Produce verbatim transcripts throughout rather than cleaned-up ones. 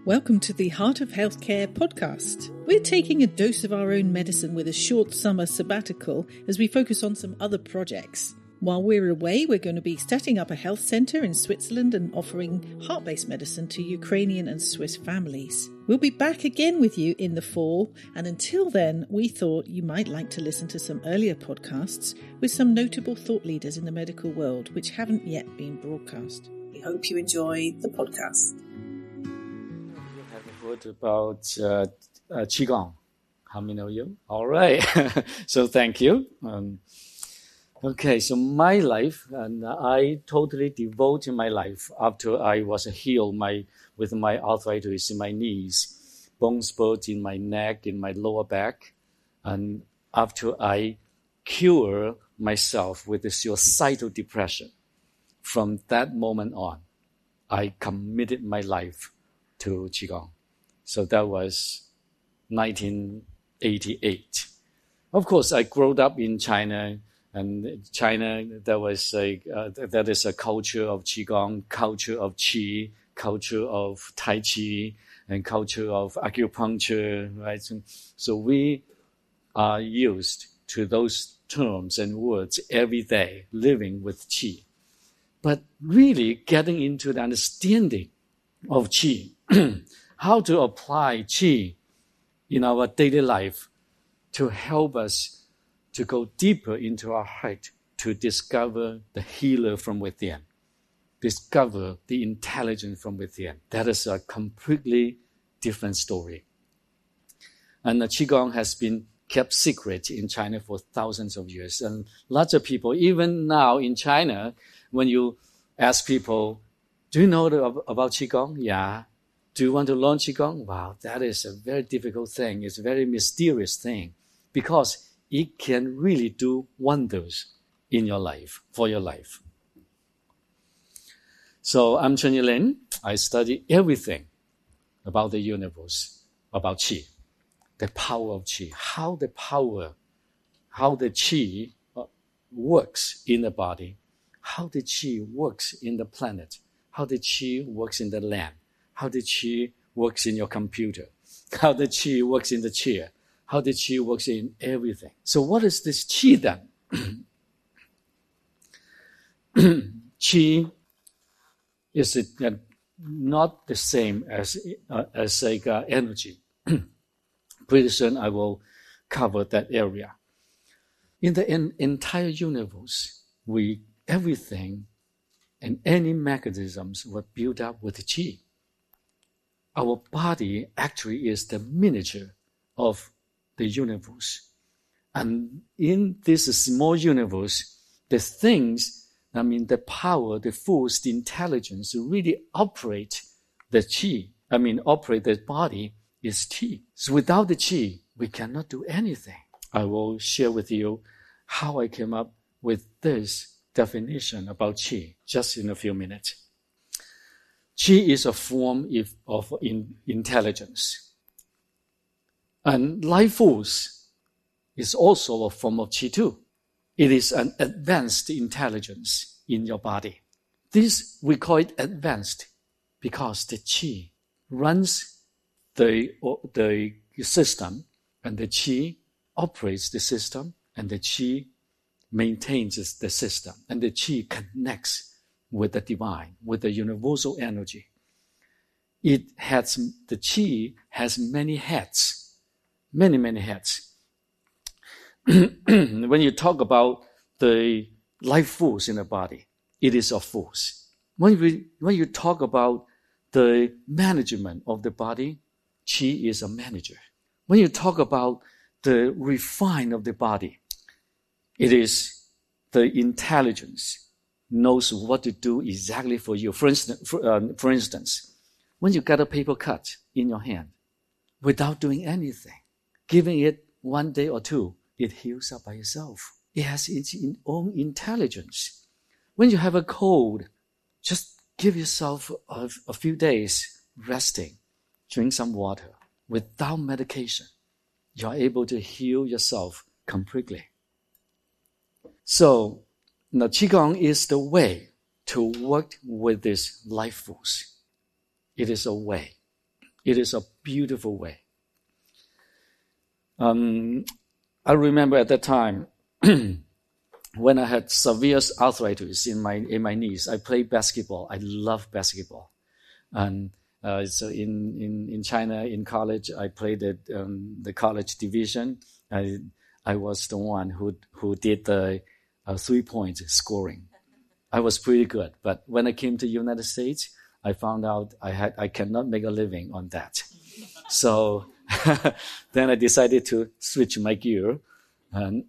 Welcome to the Heart of Healthcare podcast. We're taking a dose of our own medicine with a short summer sabbatical as we focus on some other projects. While we're away, we're going to be setting up a health centre in Switzerland and offering heart-based medicine to Ukrainian and Swiss families. We'll be back again with you in the fall, and until then, we thought you might like to listen to some earlier podcasts with some notable thought leaders in the medical world which haven't yet been broadcast. We hope you enjoy the podcast. Have you heard about uh, uh, Qigong? How many of you? All right. So thank you. Um, Okay, so my life, and I totally devoted my life after I was healed my with my arthritis in my knees, bone spurs in my neck, in my lower back, and after I cured myself with the suicidal depression. From that moment on, I committed my life to Qigong. So that was nineteen eighty-eight. Of course, I grew up in China. And China, there was a uh, that is a culture of Qigong, culture of Qi, culture of Tai Chi, and culture of acupuncture, right? So, so we are used to those terms and words every day, living with Qi. But really getting into the understanding of Qi, how to apply Qi in our daily life to help us to go deeper into our heart, to discover the healer from within, discover the intelligence from within. That is a completely different story. And the Qigong has been kept secret in China for thousands of years. And lots of people, even now in China, when you ask people, do you know the, about Qigong? Yeah. Do you want to learn Qigong? Wow, that is a very difficult thing. It's a very mysterious thing because it can really do wonders in your life, for your life. So I'm Chen Yilin. I study everything about the universe, about Qi, the power of Qi, how the power, how the Qi works in the body, how the Qi works in the planet, how the Qi works in the land, how the Qi works in your computer, how the Qi works in the chair, how the Qi works in everything. So what is this Qi then? Qi is uh, not the same as uh, as like uh, energy. Pretty soon I will cover that area. In the in, entire universe, we everything and any mechanisms were built up with Qi. Our body actually is the miniature of the universe. And in this small universe, the things, I mean, the power, the force, the intelligence really operate the Qi, I mean, operate the body is Qi. So without the Qi, we cannot do anything. I will share with you how I came up with this definition about Qi just in a few minutes. Qi is a form of intelligence. And life force is also a form of Qi too. It is an advanced intelligence in your body. This, we call it advanced because the Qi runs the, the system, and the Qi operates the system, and the Qi maintains the system, and the Qi connects with the divine, with the universal energy. It has, the Qi has many heads. Many, many heads. When you talk about the life force in the body, it is a force. When we, when you talk about the management of the body, Qi is a manager. When you talk about the refine of the body, it is the intelligence knows what to do exactly for you. For instance, for, uh, for instance, when you get a paper cut in your hand, without doing anything, giving it one day or two, it heals up by itself. It has its own intelligence. When you have a cold, just give yourself a, a few days resting. Drink some water. Without medication, you're able to heal yourself completely. So, the Qigong is the way to work with this life force. It is a way. It is a beautiful way. Um, I remember at that time, when I had severe arthritis in my in my knees, I played basketball. I love basketball. And uh, so in, in, in China, in college, I played at um, the college division. I I was the one who who did the uh, three-point scoring. I was pretty good. But when I came to the United States, I found out I had I cannot make a living on that. So then I decided to switch my gear. And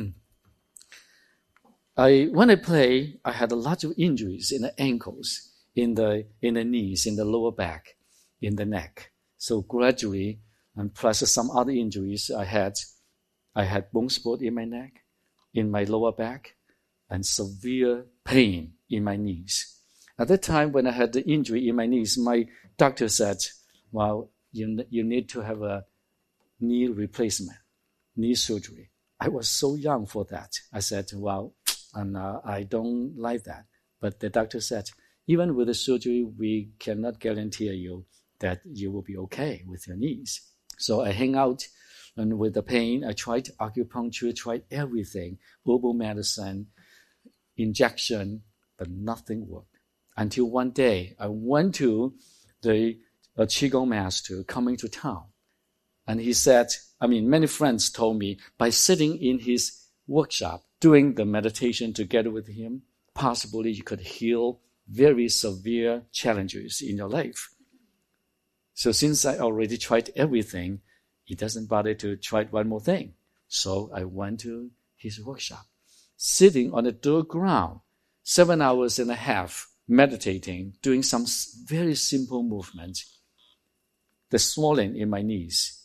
I when I play, I had a lot of injuries in the ankles, in the in the knees, in the lower back, in the neck. So gradually, and plus some other injuries I had, I had bone spurt in my neck, in my lower back, and severe pain in my knees. At that time, when I had the injury in my knees, my doctor said, well, you, you need to have a knee replacement, knee surgery. I was so young for that. I said, well, and, uh, I don't like that. But the doctor said, even with the surgery, we cannot guarantee you that you will be okay with your knees. So I hang out, and with the pain, I tried acupuncture, tried everything, herbal medicine, injection, but nothing worked. Until one day, I went to the a Qigong master coming to town. And he said, I mean, many friends told me, by sitting in his workshop, doing the meditation together with him, possibly you could heal very severe challenges in your life. So since I already tried everything, he doesn't bother to try one more thing. So I went to his workshop, sitting on the dirt ground, seven hours and a half, meditating, doing some very simple movements. The swelling in my knees,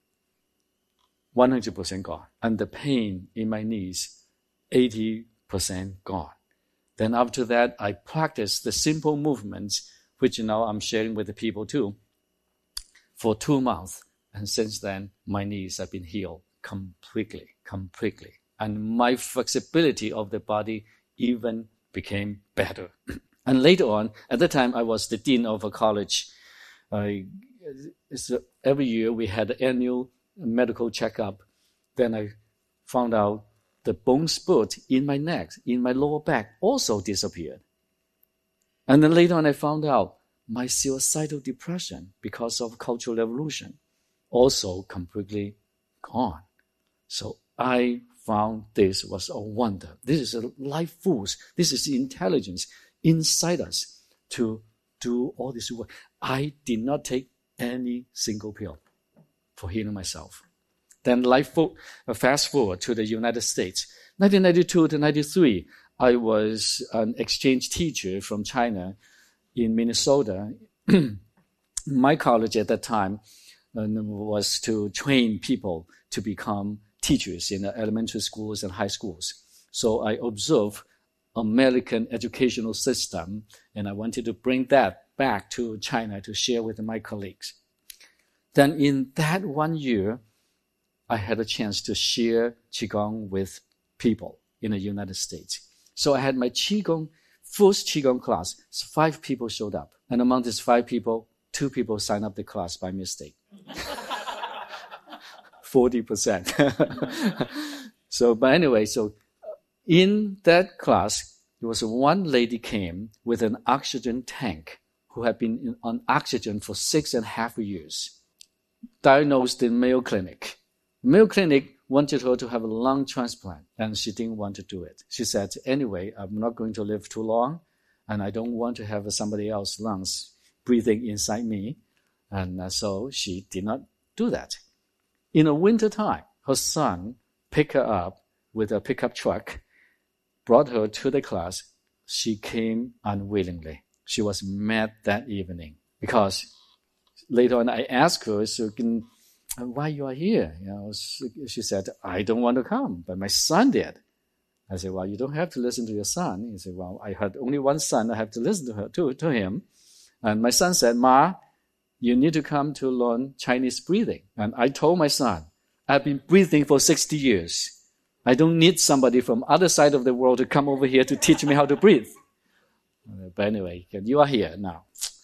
one hundred percent gone. And the pain in my knees, eighty percent gone. Then after that, I practiced the simple movements, which now I'm sharing with the people too, for two months. And since then, my knees have been healed completely, completely. And my flexibility of the body even became better. And later on, at the time, I was the dean of a college. I, so every year we had an annual medical checkup. Then I found out the bone spurt in my neck, in my lower back, also disappeared. And then later on, I found out my suicidal depression because of Cultural Revolution also completely gone. So I found this was a wonder. This is a life force. This is intelligence inside us to do all this work. I did not take any single pill for healing myself. Then life fo- fast forward to the United States. nineteen ninety-two to ninety-three, I was an exchange teacher from China in Minnesota. My college at that time uh, was to train people to become teachers in the elementary schools and high schools. So I observed American educational system, and I wanted to bring that back to China to share with my colleagues. Then in that one year, I had a chance to share Qigong with people in the United States. So I had my Qigong, first Qigong class. So five people showed up. And among these five people, two people signed up the class by mistake. forty percent. So, but anyway, so in that class, there was one lady came with an oxygen tank who had been on oxygen for six and a half years, diagnosed in Mayo Clinic. Mayo Clinic wanted her to have a lung transplant, and she didn't want to do it. She said, anyway, I'm not going to live too long, and I don't want to have somebody else's lungs breathing inside me. And uh, so she did not do that. In the winter time, her son picked her up with a pickup truck, brought her to the class. She came unwillingly. She was mad that evening because later on I asked her, so can, why you are here? You know, she said, I don't want to come, but my son did. I said, well, you don't have to listen to your son. He said, well, I had only one son. I have to listen to her, to, to him. And my son said, Ma, you need to come to learn Chinese breathing. And I told my son, I've been breathing for sixty years. I don't need somebody from other side of the world to come over here to teach me how to breathe. But anyway, you are here now.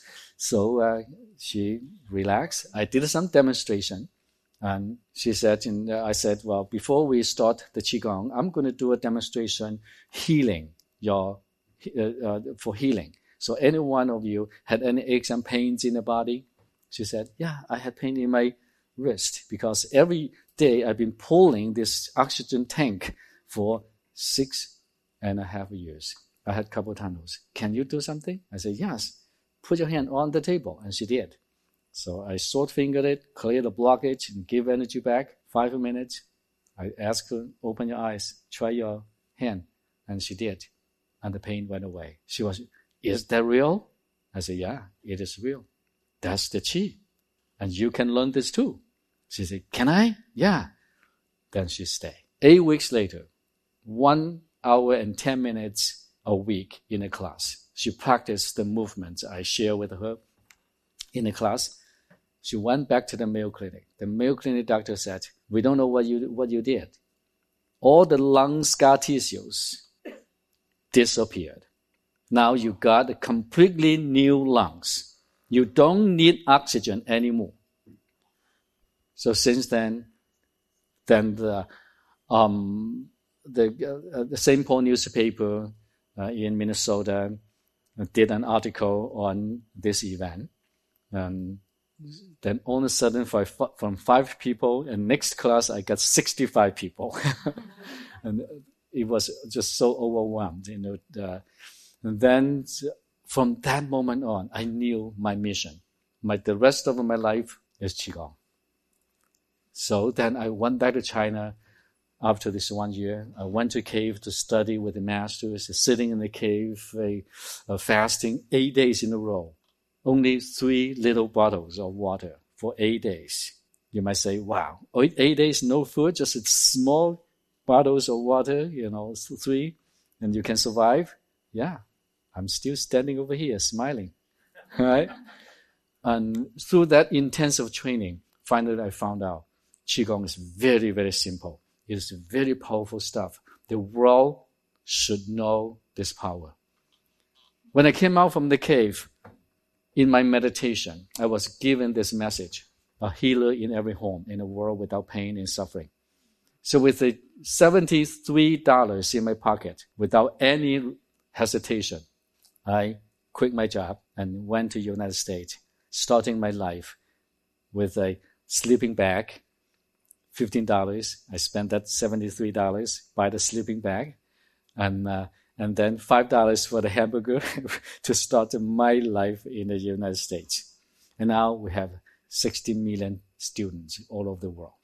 So uh, she relaxed. I did some demonstration. And she said, and I said, well, before we start the Qigong, I'm going to do a demonstration healing your uh, uh, for healing. So any one of you had any aches and pains in the body? She said, yeah, I had pain in my wrist because every day I've been pulling this oxygen tank for six and a half years. I had carpal tunnels. Can you do something? I said, yes. Put your hand on the table. And she did. So I short fingered it, clear the blockage, and give energy back. Five minutes. I asked her, open your eyes, try your hand. And she did. And the pain went away. She was, is that real? I said, yeah, it is real. That's the Qi. And you can learn this too. She said, can I? Yeah. Then she stayed. Eight weeks later, one hour and ten minutes a week in a class. She practiced the movements I share with her in the class. She went back to the Mayo Clinic. The Mayo Clinic doctor said, we don't know what you what you did. All the lung scar tissues disappeared. Now you got a completely new lungs. You don't need oxygen anymore. So since then, then the um, the, uh, the Saint Paul newspaper uh, in Minnesota did an article on this event. Um, then all of a sudden, for, from five people, and next class I got sixty-five people, and it was just so overwhelmed, you know. The, and then from that moment on, I knew my mission. My the rest of my life is Qigong. So then I went back to China. After this one year, I went to cave to study with the masters, sitting in the cave, uh, uh, fasting eight days in a row. Only three little bottles of water for eight days. You might say, wow, eight, eight days, no food, just small bottles of water, you know, three, and you can survive? Yeah, I'm still standing over here smiling, right? And through that intensive training, finally I found out Qigong is very, very simple. It is very powerful stuff. The world should know this power. When I came out from the cave, in my meditation, I was given this message, a healer in every home in a world without pain and suffering. So with the seventy-three dollars in my pocket, without any hesitation, I quit my job and went to the United States, starting my life with a sleeping bag, fifteen dollars. I spent that seventy-three dollars, buy the sleeping bag, and uh, and then five dollars for the hamburger to start my life in the United States. And now we have sixty million students all over the world.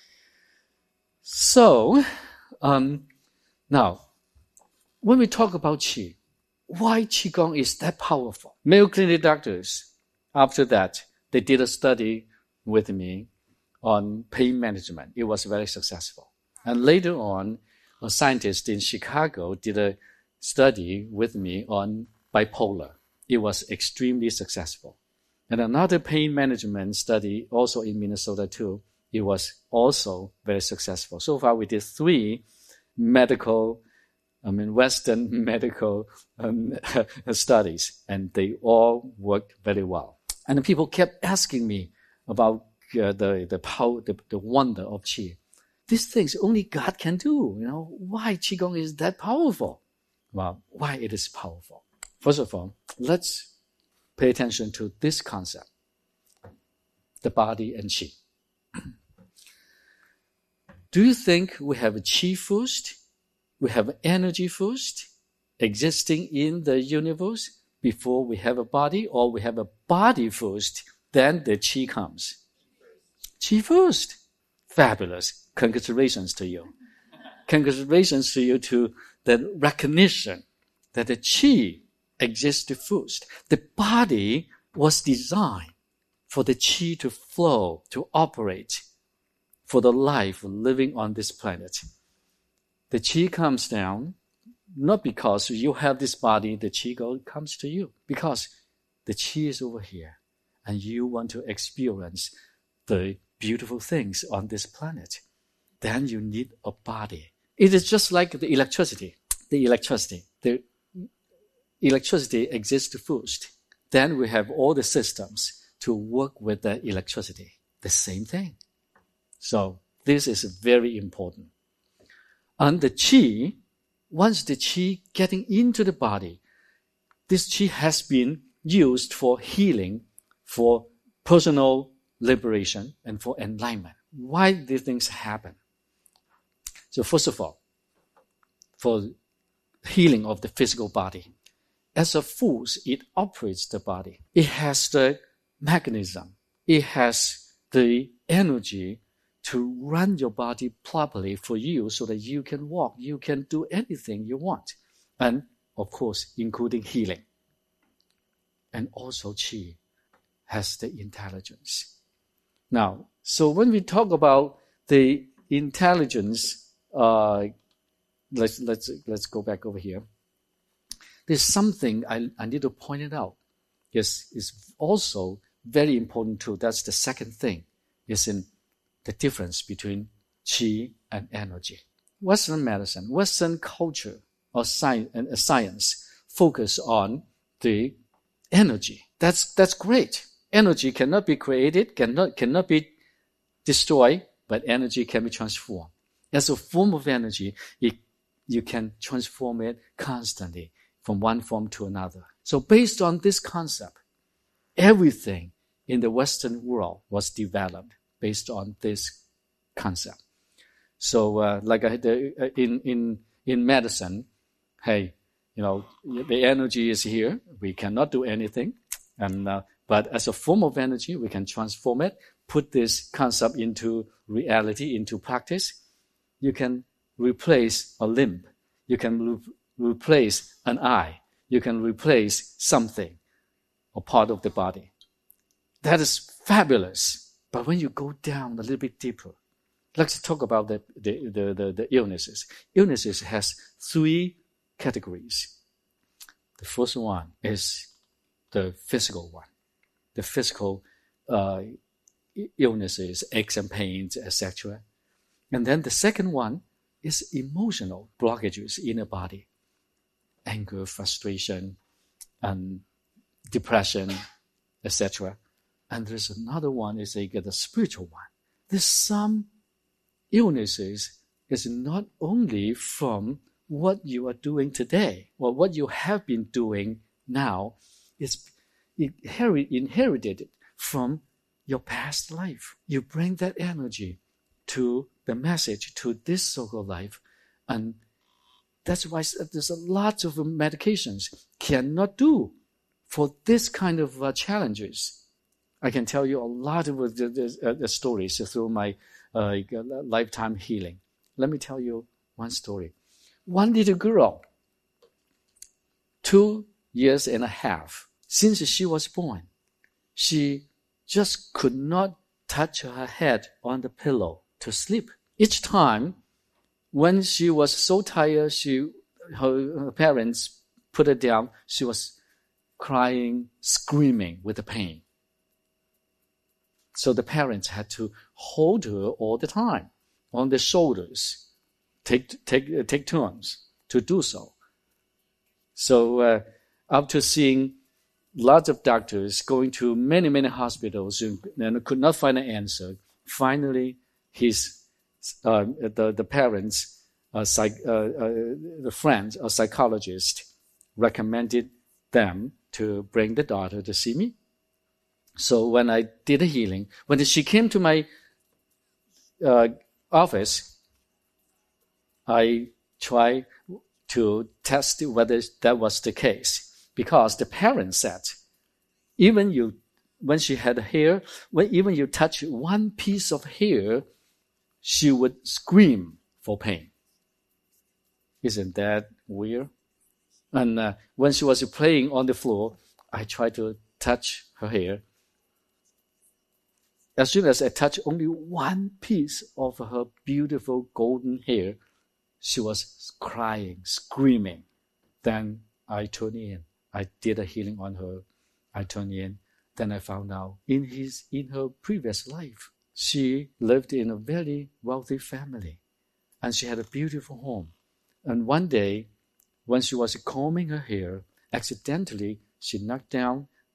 So, um, now, when we talk about Qi, why Qigong is that powerful? Mayo Clinic doctors, after that, they did a study with me on pain management. It was very successful. And later on, a scientist in Chicago did a study with me on bipolar. It was extremely successful. And another pain management study, also in Minnesota too, it was also very successful. So far, we did three medical, I mean, Western medical um, studies, and they all worked very well. And the people kept asking me about uh, the the power, the, the wonder of Qi. These things only God can do. You know, why Qigong is that powerful? Well, why it is powerful? First of all, let's pay attention to this concept: the body and Qi. Do you think we have Qi first? We have energy first, existing in the universe before we have a body, or we have a body first, then the Qi comes? Qi first. Fabulous. Congratulations to you. Congratulations to you to the recognition that the Qi existed first. The body was designed for the Qi to flow, to operate, for the life living on this planet. The Qi comes down, not because you have this body, the Qi go, comes to you, because the Qi is over here, and you want to experience the beautiful things on this planet. Then you need a body. It is just like the electricity. The electricity. The electricity exists first. then we have all the systems to work with the electricity. The same thing. So this is very important. And the qi, once the qi getting into the body, this qi has been used for healing, for personal liberation, and for enlightenment. Why these things happen? So first of all, for healing of the physical body, as a force, it operates the body. It has the mechanism. It has the energy to run your body properly for you so that you can walk, you can do anything you want. And, of course, including healing. And also qi has the intelligence. Now, so when we talk about the intelligence, uh, let's, let's, let's go back over here. There's something I, I need to point it out. Yes, it's also very important too. That's the second thing, is in the difference between qi and energy. Western medicine, Western culture or science, and science focus on the energy. That's that's great. Energy cannot be created, cannot cannot be destroyed, but energy can be transformed. As a form of energy, it, you can transform it constantly from one form to another. So based on this concept, everything in the Western world was developed based on this concept. So, uh, like I, the, in in in medicine, hey, you know, the energy is here. We cannot do anything, and uh, but as a form of energy, we can transform it, put this concept into reality, into practice. You can replace a limb. You can re- replace an eye. You can replace something or part of the body. That is fabulous. But when you go down a little bit deeper, let's talk about the, the, the, the, the illnesses. Illnesses has three categories. The first one is the physical one. The physical uh, illnesses, aches and pains, et cetera. And then the second one is emotional blockages in the body. Anger, frustration, and depression, et cetera. And there's another one is a, the spiritual one. There's some illnesses is not only from what you are doing today or what you have been doing now. It's inherited from your past life. You bring that energy to the message, to this so-called life. And that's why there's a lot of medications cannot do for this kind of uh, challenges. I can tell you a lot of the, the, the stories through my uh, lifetime healing. Let me tell you one story. One little girl, two years and a half, since she was born, she just could not touch her head on the pillow to sleep. Each time, when she was so tired, she her, her parents put her down, she was crying, screaming with the pain. So the parents had to hold her all the time on their shoulders, take take take turns to do so. So uh, after seeing lots of doctors, going to many many hospitals, and, and could not find an answer, finally his uh, the the parents, uh, psych, uh, uh, the friends, a psychologist, recommended them to bring the daughter to see me. So when I did a healing, when she came to my uh, office, I tried to test whether that was the case, because the parents said, even you, when she had hair, when even you touch one piece of hair, she would scream for pain. Isn't that weird? And uh, when she was playing on the floor, I tried to touch her hair. As soon as I touched only one piece of her beautiful golden hair, she was crying, screaming. Then I turned in. I did a healing on her. I turned in. Then I found out in his in her previous life, she lived in a very wealthy family, and she had a beautiful home. And one day, when she was combing her hair, accidentally she knocked down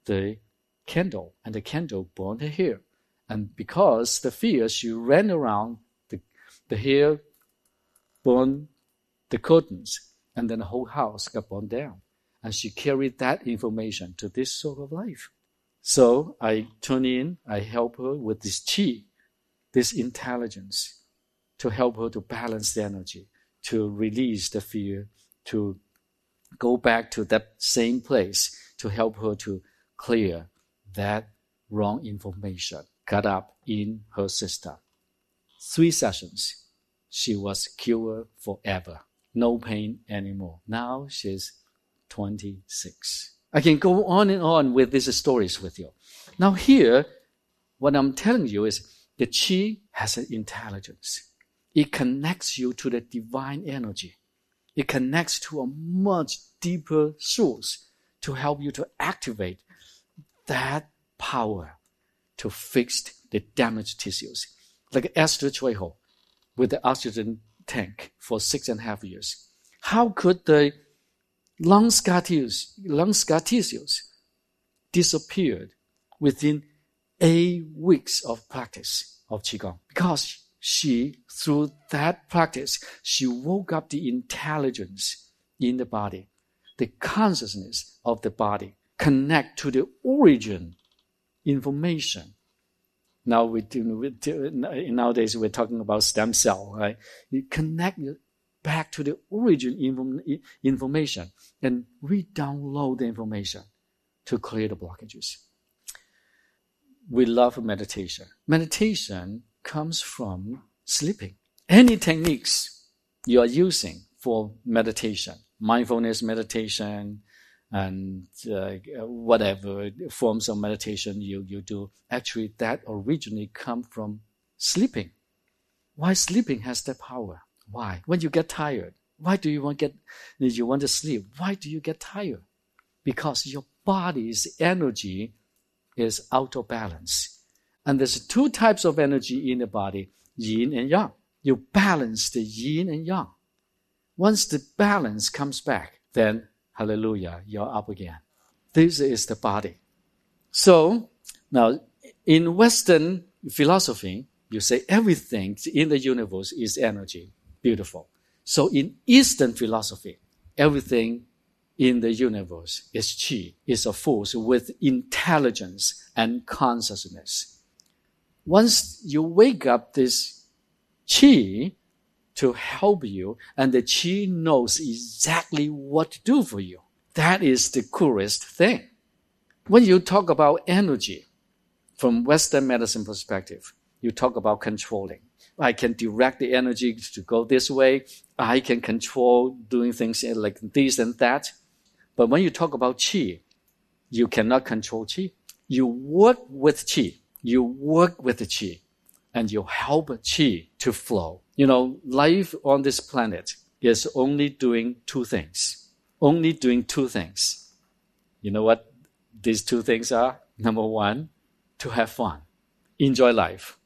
the candle, and the candle burned her hair. And because the fear, she ran around, the, the hair burned the curtains, and then the whole house got burned down. And she carried that information to this sort of life. So I turn in, I help her with this chi, this intelligence, to help her to balance the energy, to release the fear, to go back to that same place, to help her to clear that wrong information got up in her system. Three sessions, she was cured forever. No pain anymore. Now she's twenty-six. I can go on and on with these stories with you. Now here, what I'm telling you is the chi has an intelligence. It connects you to the divine energy. It connects to a much deeper source to help you to activate that power to fix the damaged tissues. Like Esther Chuiho with the oxygen tank for six and a half years. How could the lung scar tissues, lung scar tissues disappeared within eight weeks of practice of Qigong? Because she, through that practice, she woke up the intelligence in the body, the consciousness of the body, connect to the origin information. Now we do, we do, nowadays we're talking about stem cell, right? You connect back to the origin inform, information and re-download the information to clear the blockages. We love meditation. Meditation comes from sleeping. Any techniques you are using for meditation, mindfulness meditation, and uh, whatever forms of meditation you, you do, actually that originally come from sleeping. Why sleeping has that power? Why? When you get tired, why do you want get you want to sleep? Why do you get tired? Because your body's energy is out of balance. And there's two types of energy in the body, yin and yang. You balance the yin and yang. Once the balance comes back, then hallelujah, you're up again. This is the body. So, now, in Western philosophy, you say everything in the universe is energy. Beautiful. So in Eastern philosophy, everything in the universe is chi, is a force with intelligence and consciousness. Once you wake up this chi to help you, and the chi knows exactly what to do for you, that is the coolest thing. When you talk about energy, from Western medicine perspective, you talk about controlling. I can direct the energy to go this way. I can control doing things like this and that. But when you talk about chi, you cannot control chi. You work with chi. You work with the chi. And you help chi to flow. You know, life on this planet is only doing two things. Only doing two things. You know what these two things are? Number one, to have fun. Enjoy life.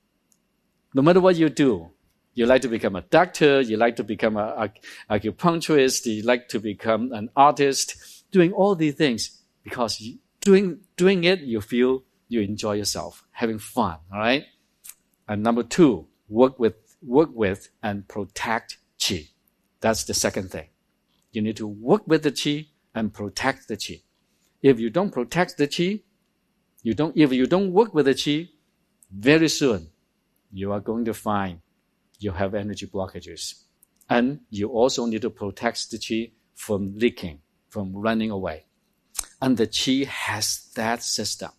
No matter what you do, you like to become a doctor, you like to become an acupuncturist, you like to become an artist, doing all these things because you, doing doing it, you feel you enjoy yourself, having fun, all right? And number two, work with work with and protect chi. That's the second thing. You need to work with the chi and protect the chi. If you don't protect the chi, you don't. If you don't work with the chi, very soon you are going to find you have energy blockages. And you also need to protect the chi from leaking, from running away. And the chi has that system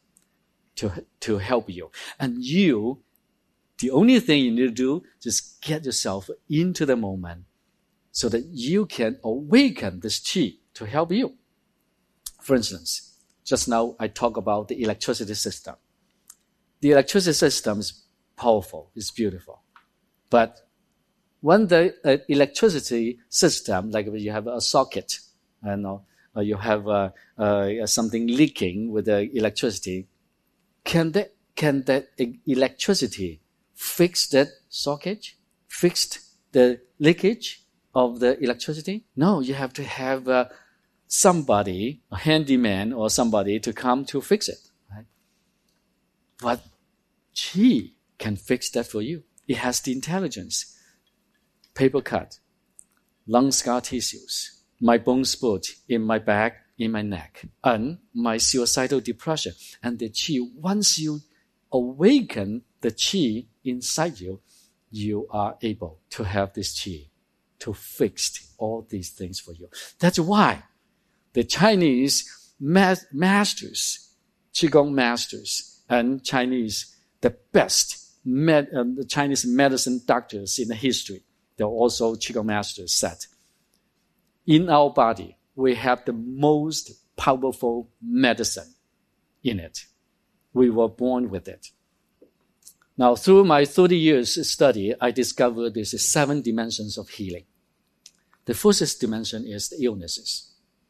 to, to help you. And you, the only thing you need to do is get yourself into the moment so that you can awaken this chi to help you. For instance, just now I talked about the electricity system. The electricity system is powerful, it's beautiful. But when the uh, electricity system, like you have a socket, I know, or you have uh, uh, something leaking with the electricity, can the, can the electricity fix that socket? Fix the leakage of the electricity? No, you have to have uh, somebody, a handyman or somebody to come to fix it. Right? But qi can fix that for you. It has the intelligence. Paper cut, lung scar tissues, my bone split in my back, in my neck, and my suicidal depression. And the qi, once you awaken the qi inside you, you are able to have this qi to fix all these things for you. That's why the Chinese ma- masters, Qigong masters, and Chinese, the best med- um, the Chinese medicine doctors in the history, they're also Qigong masters, said, in our body, we have the most powerful medicine in it. We were born with it. Now, through my thirty years study, I discovered there's seven dimensions of healing. The first dimension is the illnesses.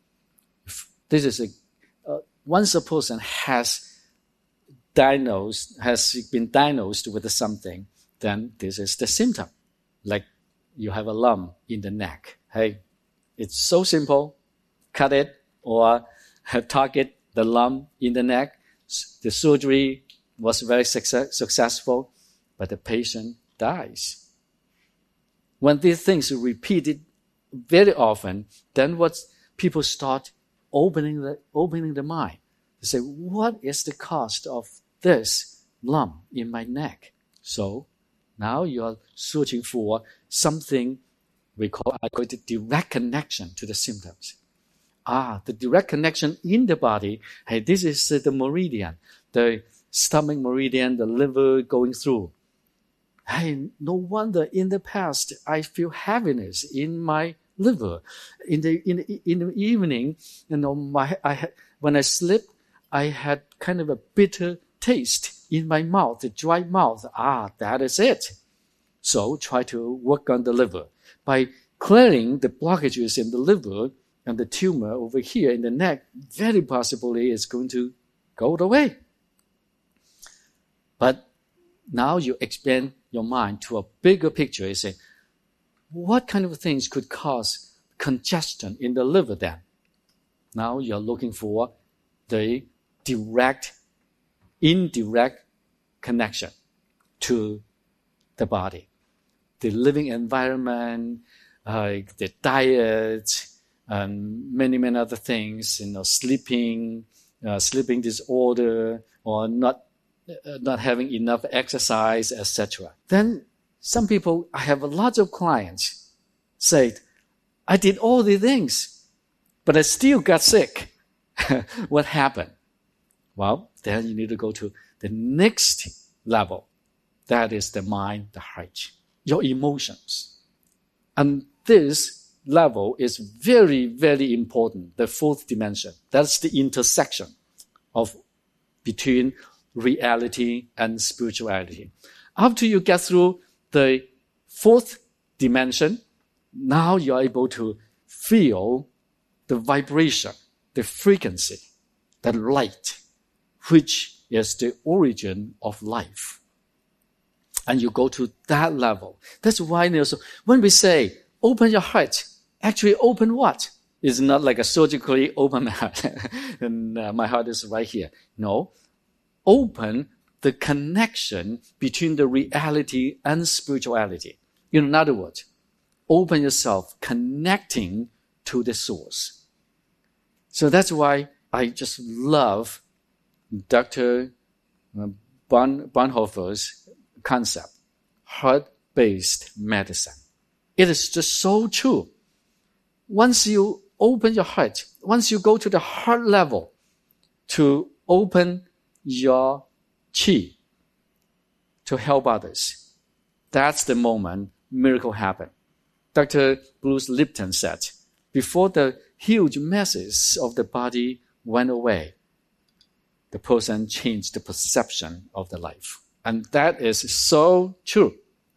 This is a, uh, once a person has diagnosed, has been diagnosed with something, then this is the symptom. Like you have a lump in the neck. Hey, it's so simple. Cut it or target the lump in the neck. The surgery was very success- successful, but the patient dies. When these things are repeated very often, then what people start opening the opening the mind. They say, what is the cost of this lump in my neck? So now you are searching for something we call, I call it the direct connection to the symptoms. Ah, the direct connection in the body. Hey, this is uh, the meridian, the stomach meridian, the liver going through. Hey, no wonder in the past I feel heaviness in my liver. In the in the, in the evening, you know, my I had, when I sleep, I had kind of a bitter taste in my mouth, a dry mouth. Ah, that is it. So try to work on the liver by clearing the blockages in the liver and the tumor over here in the neck. Very possibly is going to go away. But now you expand your mind to a bigger picture. You say, what kind of things could cause congestion in the liver then? Now you're looking for the direct, indirect connection to the body. The living environment, uh, the diet, and many, many other things, you know, sleeping, uh, sleeping disorder, or not uh, not having enough exercise, et cetera. Then some people, I have a lot of clients, said, I did all the things, but I still got sick. What happened? Well, then you need to go to the next level. That is the mind, the heart, your emotions. And this level is very, very important, the fourth dimension. That's the intersection of between reality and spirituality. After you get through the fourth dimension, now you're able to feel the vibration, the frequency, the light, which is the origin of life. And you go to that level. That's why when we say, open your heart, actually open what? It's not like a surgically open my heart. and uh, my heart is right here. No. Open the connection between the reality and spirituality. In other words, open yourself, connecting to the source. So that's why I just love Doctor Bon, Bonhoeffer's concept, heart-based medicine. It is just so true. Once you open your heart, once you go to the heart level to open your qi to help others, that's the moment miracle happen. Doctor Bruce Lipton said, before the huge masses of the body went away, the person changed the perception of the life. And that is so true.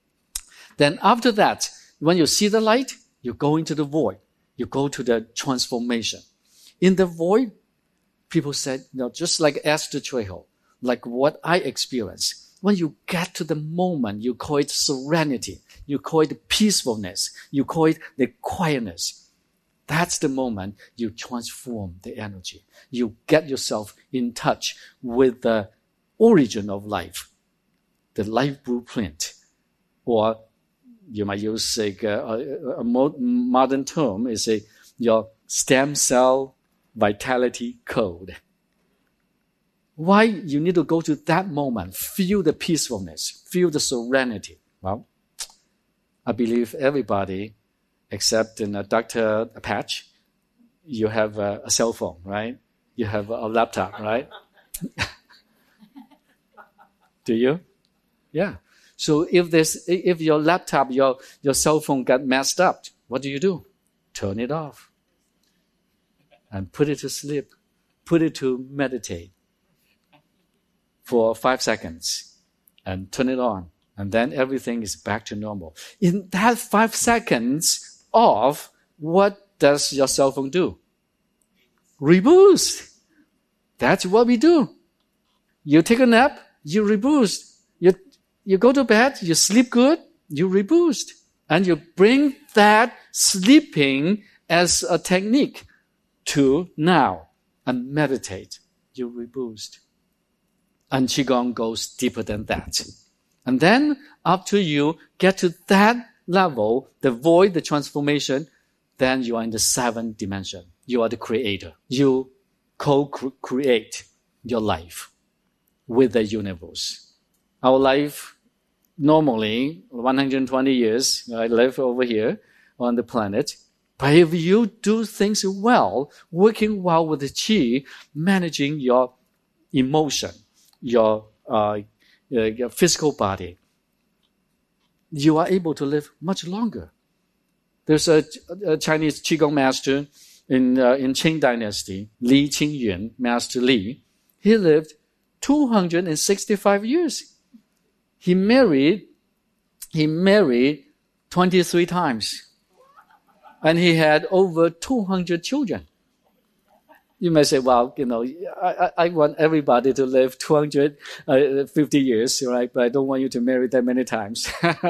Then after that, when you see the light, you go into the void. You go to the transformation. In the void, people said, you know, just like Esther Trejo, like what I experienced. When you get to the moment, you call it serenity. You call it peacefulness. You call it the quietness. That's the moment you transform the energy. You get yourself in touch with the origin of life, the life blueprint. Or you might use a, a, a modern term, is a your stem cell vitality code. Why you need to go to that moment, feel the peacefulness, feel the serenity? Well, I believe everybody, except in a Doctor Patch, you have a, a cell phone, right? You have a, a laptop, right? Do you? Yeah. So if there's, if your laptop, your, your cell phone got messed up, what do you do? Turn it off and put it to sleep. Put it to meditate for five seconds and turn it on. And then everything is back to normal. In that five seconds off, what does your cell phone do? Reboost. That's what we do. You take a nap, you reboost. You, you go to bed, you sleep good, you reboost. And you bring that sleeping as a technique to now and meditate. You reboost. And Qigong goes deeper than that. And then after you get to that level, the void, the transformation, then you are in the seventh dimension. You are the creator. You co-create your life with the universe. Our life, normally, one hundred twenty years, I live over here on the planet. But if you do things well, working well with the Qi, managing your emotion, your, uh, your physical body, you are able to live much longer. There's a, a Chinese Qigong master in uh, in Qing Dynasty, Li Qingyun, Master Li. He lived two hundred sixty-five years. He married, he married twenty-three times. And he had over two hundred children. You may say, well, you know, I, I want everybody to live two hundred fifty years, right? But I don't want you to marry that many times.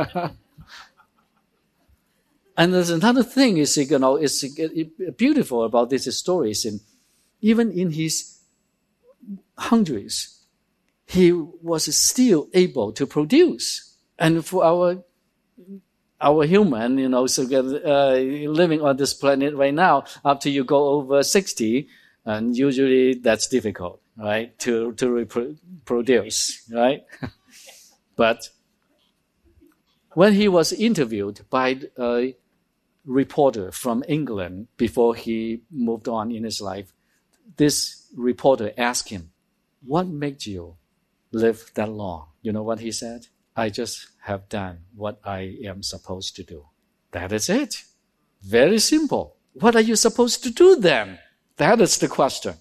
And there's another thing is, you know, it's beautiful about these stories. And even in his hundreds, he was still able to produce. And for our our human, you know, so uh, living on this planet right now, after you go over sixty, and usually that's difficult, right, to to reproduce, right? But when he was interviewed by a reporter from England before he moved on in his life, this reporter asked him, what made you live that long? You know what he said? I just have done what I am supposed to do. That is it. Very simple. What are you supposed to do then? That is the question.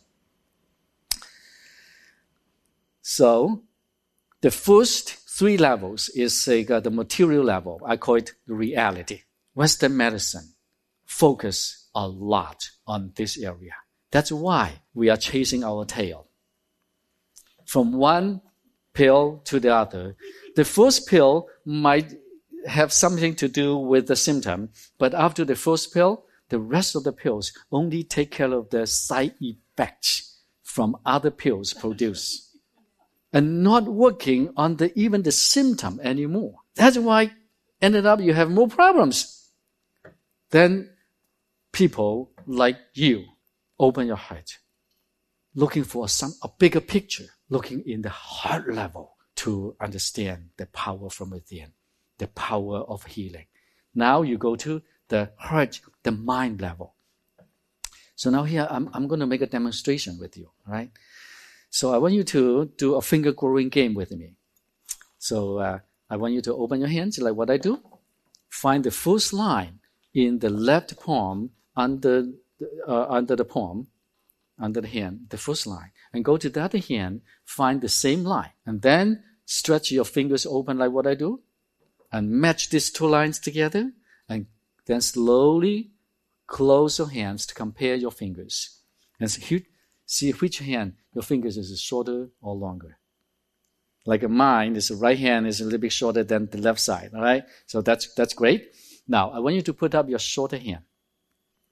So, the first three levels is uh, the material level. I call it reality. Western medicine focus a lot on this area. That's why we are chasing our tail. From one pill to the other. The first pill might have something to do with the symptom, but after the first pill, the rest of the pills only take care of the side effects from other pills produced and not working on the even the symptom anymore. That's why ended up you have more problems. Then people like you open your heart, looking for some a bigger picture, looking in the heart level to understand the power from within, the power of healing. Now you go to the heart, the mind level. So now here I'm, I'm going to make a demonstration with you, right? So I want you to do a finger growing game with me. So uh, I want you to open your hands like what I do. Find the first line in the left palm under uh, under the palm, under the hand, the first line. And go to the other hand, find the same line. And then stretch your fingers open like what I do. And match these two lines together. And then slowly close your hands to compare your fingers. And see which hand your fingers is shorter or longer. Like mine, is the right hand is a little bit shorter than the left side. All right? So that's that's great. Now, I want you to put up your shorter hand.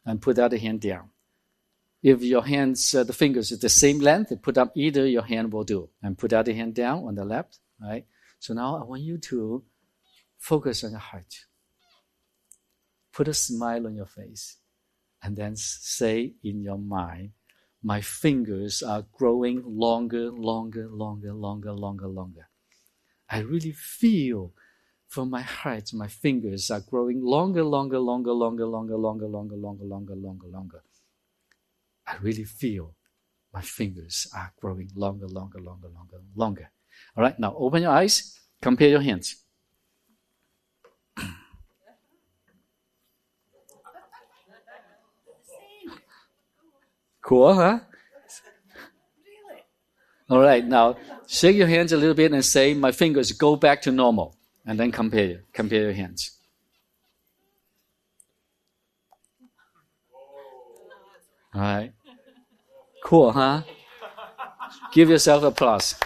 and put the other hand down. If your hands, uh, the fingers is the same length, put up either your hand will do. And put the other hand down on the left, right? So now I want you to focus on your heart. Put a smile on your face. And then say in your mind, my fingers are growing longer, longer, longer, longer, longer, longer. I really feel from my heart, my fingers are growing longer, longer, longer, longer, longer, longer, longer, longer, longer, longer, longer. I really feel my fingers are growing longer, longer, longer, longer, longer. All right, now open your eyes, compare your hands. Cool, huh? Really? All right, now shake your hands a little bit and say, my fingers go back to normal. And then compare, compare your hands. All right. Cool, huh? Give yourself applause.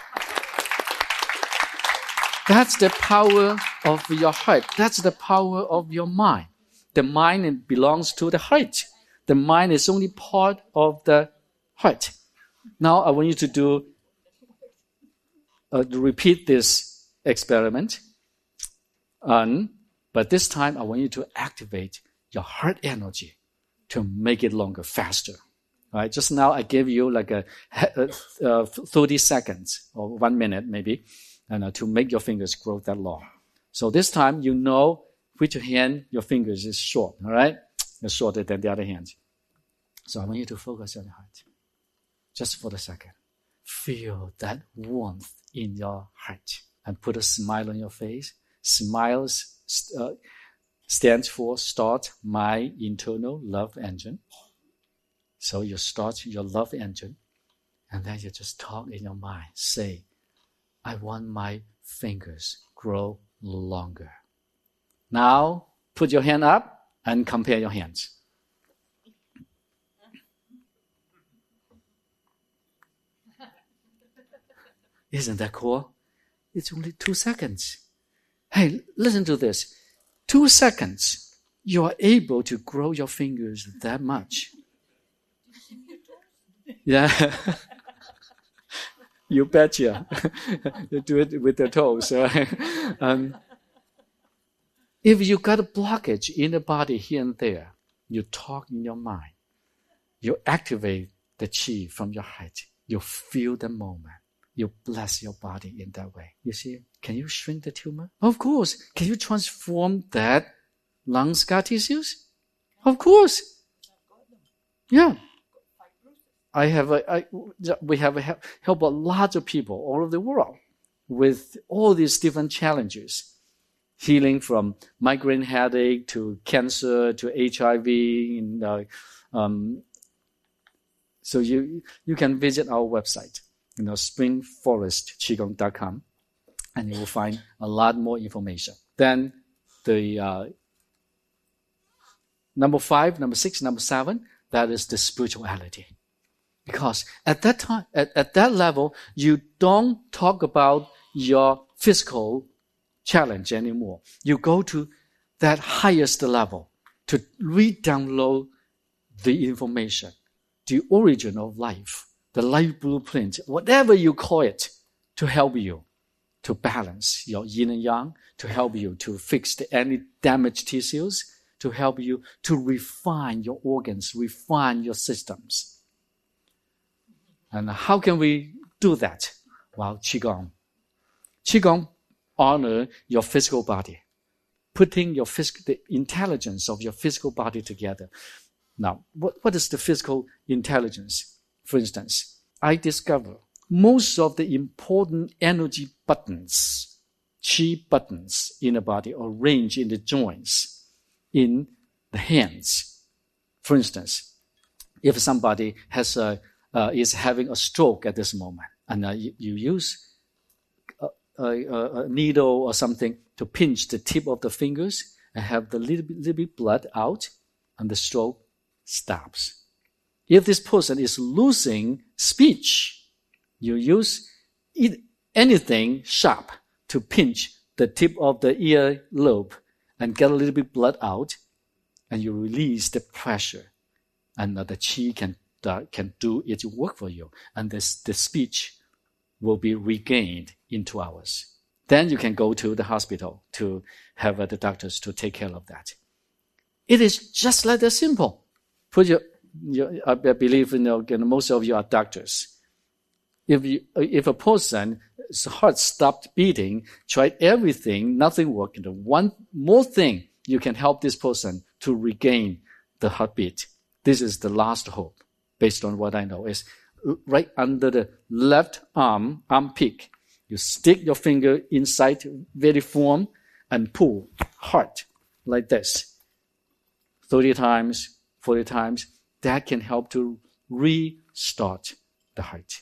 That's the power of your heart. That's the power of your mind. The mind belongs to the heart. The mind is only part of the heart. Now I want you to do, uh, to repeat this experiment. Um, but this time I want you to activate your heart energy to make it longer, faster. All right? Just now I gave you like a, a, a thirty seconds or one minute maybe, and uh, to make your fingers grow that long. So this time you know which hand your fingers is short. All right, it's shorter than the other hand. So I want you to focus on your heart, just for a second. Feel that warmth in your heart, and put a smile on your face. Smiles uh, stands for start my internal love engine. So you start your love engine, and then you just talk in your mind. Say, I want my fingers grow longer. Now put your hand up and compare your hands. Isn't that cool? It's only two seconds. Hey, listen to this. Two seconds, you are able to grow your fingers that much. Yeah. You betcha. You do it with the toes. Right? Um, if you got a blockage in the body here and there, you talk in your mind. You activate the chi from your heart. You feel the moment. You bless your body in that way. You see, can you shrink the tumor? Of course. Can you transform that lung scar tissues? Of course. Yeah. I have a, I, we have a, help a lot of people all over the world with all these different challenges. Healing from migraine headache to cancer to H I V. And, uh, um, so you you can visit our website, you know, spring forest qigong dot com, and you will find a lot more information. Then the uh, number five, number six, number seven, that is the spirituality. Because at that time, at, at that level, you don't talk about your physical challenge anymore. You go to that highest level to re-download the information, the origin of life, the life blueprint, whatever you call it, to help you to balance your yin and yang, to help you to fix the, any damaged tissues, to help you to refine your organs, refine your systems. And how can we do that? Well, Qigong. Qigong honor your physical body, putting your phys- the intelligence of your physical body together. Now, what, what is the physical intelligence? For instance, I discover most of the important energy buttons, chi buttons in the body, are arranged in the joints, in the hands. For instance, if somebody has a Uh, is having a stroke at this moment, and uh, you, you use a, a, a needle or something to pinch the tip of the fingers and have the little bit, little bit blood out, and the stroke stops. If this person is losing speech, you use anything sharp to pinch the tip of the ear lobe and get a little bit blood out, and you release the pressure. and uh, the qi can uh, can do its work for you, and this the speech will be regained in two hours. Then you can go to the hospital to have uh, the doctors to take care of that. It is just like that simple. Put your, your I believe you know most of you are doctors. If you if a person's heart stopped beating, tried everything, nothing worked. One more thing you can help this person to regain the heartbeat. This is the last hope, based on what I know, is right under the left arm, arm peak. You stick your finger inside very firm and pull hard like this. thirty times, forty times. That can help to restart the heart.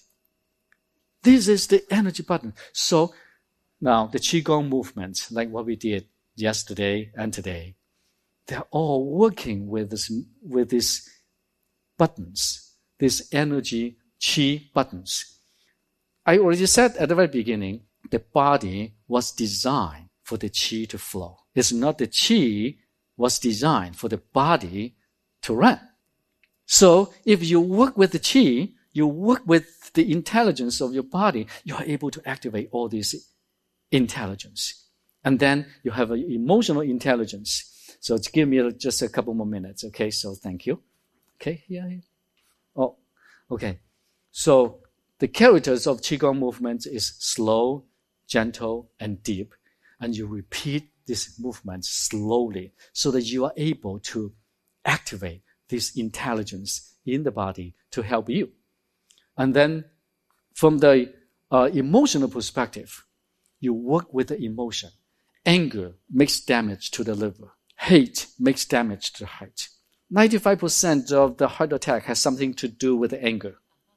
This is the energy button. So now the Qigong movements, like what we did yesterday and today, they're all working with this, with these buttons, these energy Qi buttons. I already said at the very beginning, the body was designed for the Qi to flow. It's not the Qi was designed for the body to run. So if you work with the Qi, you work with the intelligence of your body, you are able to activate all this intelligence. And then you have an emotional intelligence. So give me just a couple more minutes, okay? So thank you. Okay, yeah. Oh, okay. So the characters of Qigong movements is slow, gentle, and deep. And you repeat this movement slowly so that you are able to activate this intelligence in the body to help you. And then from the uh, emotional perspective, you work with the emotion. Anger makes damage to the liver. Hate makes damage to the heart. ninety-five percent of the heart attack has something to do with anger.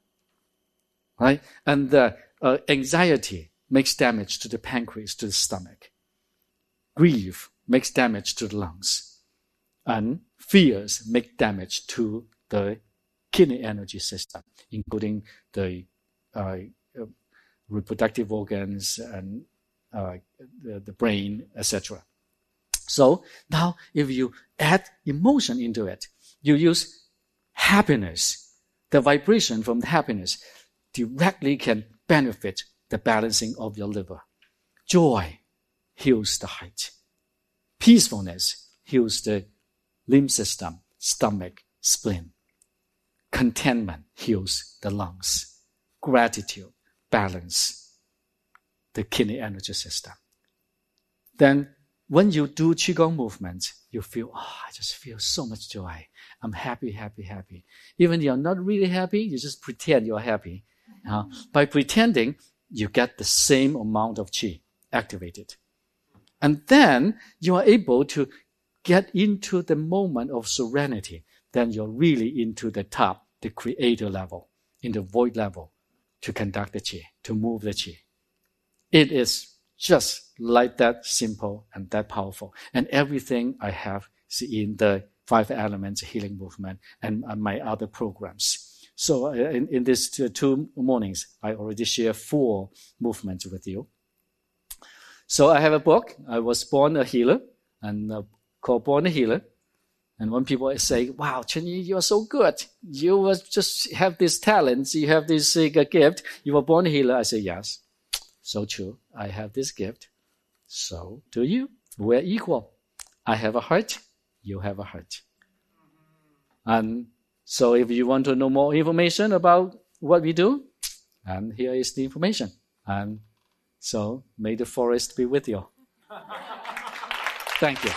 Right? And the uh, anxiety makes damage to the pancreas, to the stomach. Grief makes damage to the lungs. And fears make damage to the kidney energy system, including the uh, uh, reproductive organs and uh, the, the brain, et cetera. So now if you add emotion into it, you use happiness. The vibration from the happiness directly can benefit the balancing of your liver. Joy heals the heart. Peacefulness heals the lymph system, stomach, spleen. Contentment heals the lungs. Gratitude, balance the kidney energy system. Then when you do Qigong movements, you feel, oh, I just feel so much joy. I'm happy, happy, happy. Even you're not really happy, you just pretend you're happy. Uh, by pretending, you get the same amount of Qi activated. And then you are able to get into the moment of serenity. Then you're really into the top, the creator level, in the void level, to conduct the Qi, to move the Qi. It is just like that simple and that powerful. And everything I have is in the Five Elements Healing Movement and, and my other programs. So uh, in, in these two, two mornings, I already share four movements with you. So I have a book. I was born a healer, and uh, called Born a Healer. And when people say, wow, Chunyi, you are so good. You was just have these talents. You have this uh, gift. You were born a healer. I say, yes. So true. I have this gift. So do you. We're equal. I have a heart. You have a heart. And so if you want to know more information about what we do, and here is the information. And so may the forest be with you. Thank you.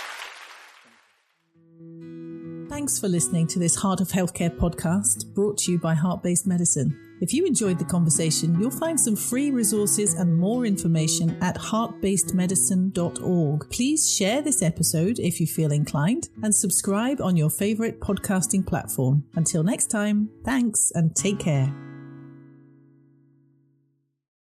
Thanks for listening to this Heart of Healthcare podcast brought to you by Heart-Based Medicine. If you enjoyed the conversation, you'll find some free resources and more information at heart based medicine dot org. Please share this episode if you feel inclined and subscribe on your favorite podcasting platform. Until next time, thanks and take care.